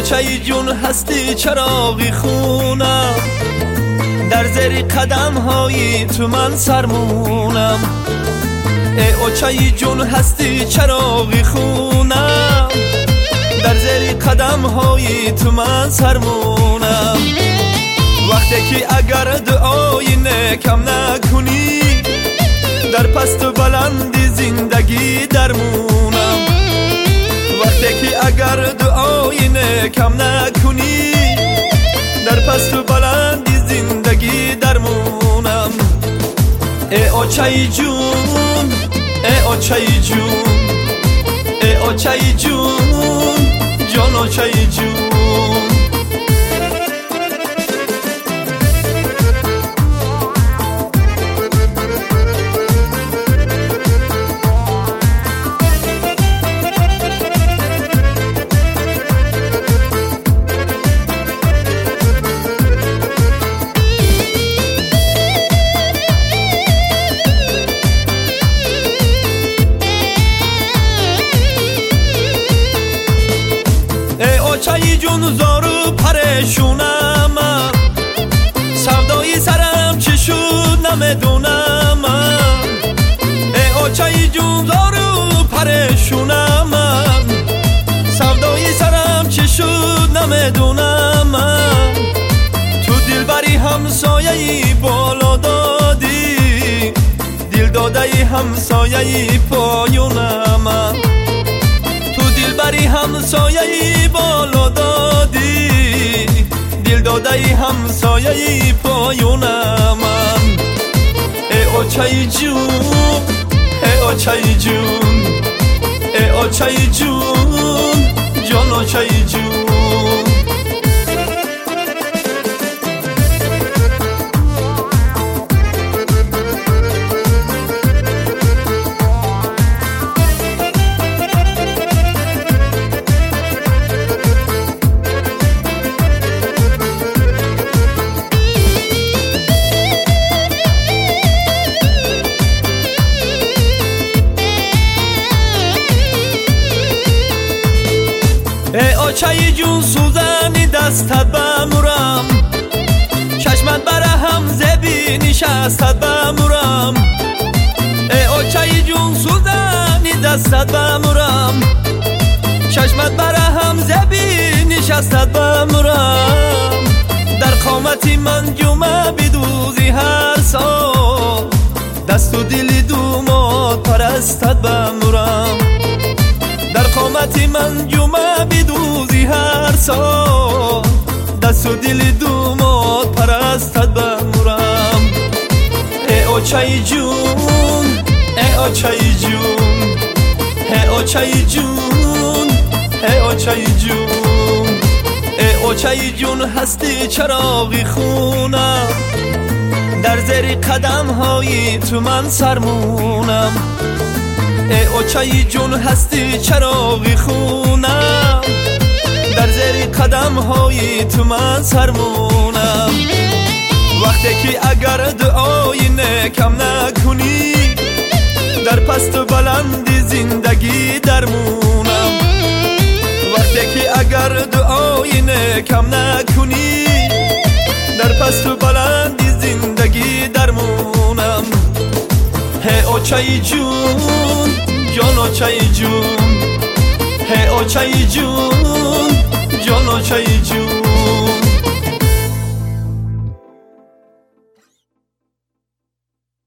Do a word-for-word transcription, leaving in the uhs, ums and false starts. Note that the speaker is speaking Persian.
اوچای جون هستی چراغی خونم، در زیر قدم های تو من سرمونم. ای اوچای جون هستی چراغی خونم، در زیر قدم های تو من سرمونم. وقتی که اگر دعای نکم نکنی، در پست و بلند زندگی درمونم. وقتی که اگر دعای نکم نکنی، در پست و بلند زندگی درمونم. ای اوچای جون، ای اوچای جون، ای اوچای جون، جان اوچای جون. اوچای جون زارو پریشونم، سودای سرم چی شد نمیدونم. ای اوچای جون زارو پریشونم، سودای سرم چی شد نمیدونم. تو دلبری همسایه بالا دادی، دل داده همسایه پایونم. دلبری همسایه بالا دادی، دل داده همسایه پایونم. ای اوچای جون، ای اوچای جون، ای اوچای جون، جان اوچای جون. ای اوچای جون سوزنی دستت بمورم، چشمت بره هم زبی نشستت بمورم. ای اوچای جون سوزنی دستت بمورم، چشمت بره هم زبی نشستت بمورم. در قامتی من جمعه بدوزی هر سال، دست و دل دومات پرستت بمورم. در قامتی من جمعه بدوزی هر سال، دست و دل دومات پرستت بمورم. ای اوچای جون، ای اوچای جون، ای اوچای جون، ای اوچای جون. ای اوچای جون هستی چراغی خونم، در زیر قدم های تو من سرمونم. ای اوچای جون هستی چراغی خونم، در زیر قدم های تو من سرمونم. وقتی که اگر دعای نکم نکنی، در پست و بلند زندگی درمونم. وقتی که اگر دعای نکم نکنی، در پست و بلند زندگی درمونم. ای اوچای جون، جان اوچای جون، ای اوچای جون، جان اوچای جون.